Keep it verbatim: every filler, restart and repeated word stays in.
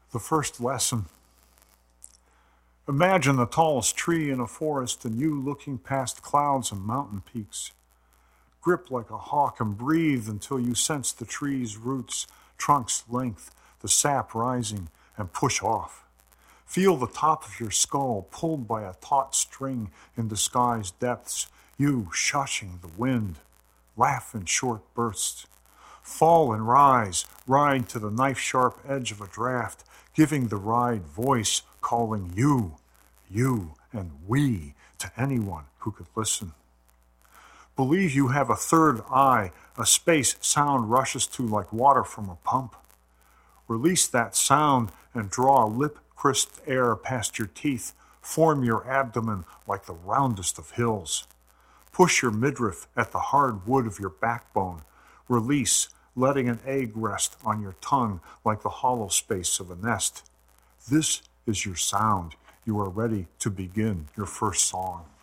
The first lesson. Imagine the tallest tree in a forest and you looking past clouds and mountain peaks. Grip like a hawk and breathe until you sense the tree's roots, trunk's length, the sap rising, and push off. Feel the top of your skull pulled by a taut string in the sky's depths, you shushing the wind. Laugh in short bursts. Fall and rise, ride to the knife-sharp edge of a draft, giving the ride voice, calling you, you, and we to anyone who could listen. Believe you have a third eye, a space sound rushes to like water from a pump. Release that sound and draw lip-crisped air past your teeth. Form your abdomen like the roundest of hills. Push your midriff at the hard wood of your backbone. Release, letting an egg rest on your tongue like the hollow space of a nest. This is your sound. You are ready to begin your first song.